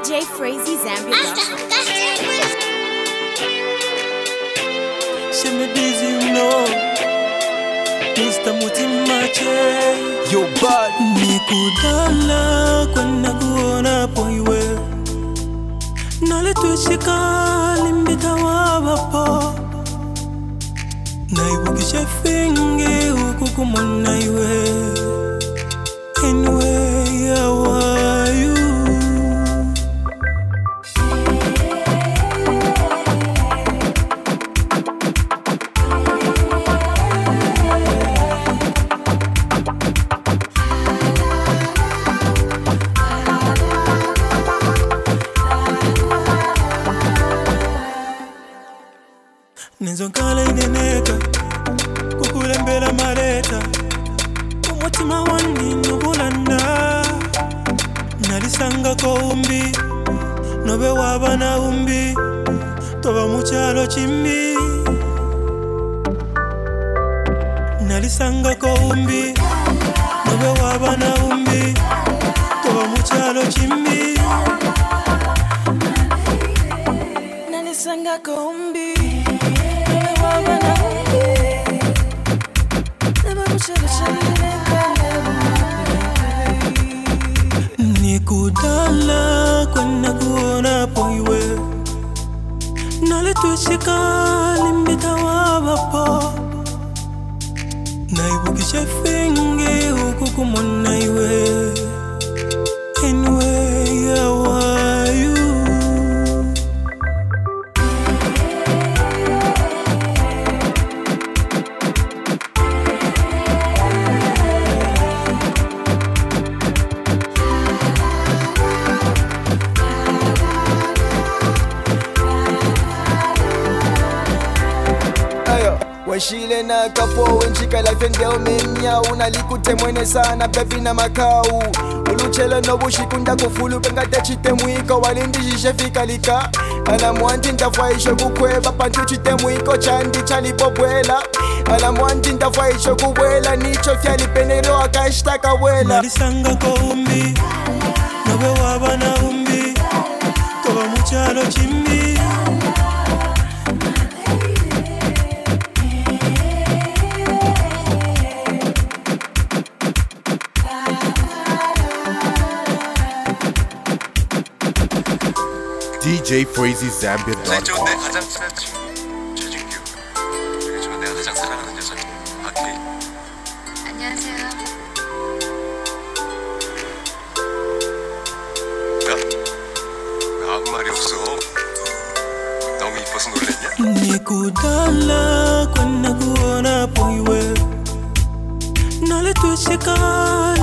DJ Frazzy Zambia. She me dizzy, you know. Mr. Mutimache. Yo, bud. Nikudala kwenda kuona poiwe. Nale tuishika limbita wabapo. Naibukisha fingi huku kumona iwe. Anyway, how are you? Nizonkala ineneka kukulembela maleta umutima wandi nyubulanda nalisanga ko umbi nobe wabana umbi toba muchalo chimbi nalisanga ko umbi nobe wabana umbi toba muchalo chimbi nalisanga ko umbi Nikudala kwenda kuona poiwe. Nale tuishika limbita wabapo. Naibukisha fingi huku kumona iwe. Anyway, how are you? Washile na kapo wenchika life ndeo menya unalikute mwene sana baby na makau uluchela no bushikunda kufulu pengate chite mwiko walindishishe fikalika ala mwanti ntafwaisho kukweba pantu chite mwiko chandi chalipopwela ala mwanti ntafwaisho kubwela nicho fyali penelo akashtaka wela nalisanga ko umbi nobe wabana umbi toba muchalo chimbi DJ Frazzy Zambia. 내 가장 친한 친구 최진규. 그리고 내가 가장 사랑하는 여자 박혜인. 안녕하세요. 뭐야? 왜 아무 말이 없어? 너무 이뻐서 놀랬냐? Nikudala kwenda kuona poiwe. Nale tuishika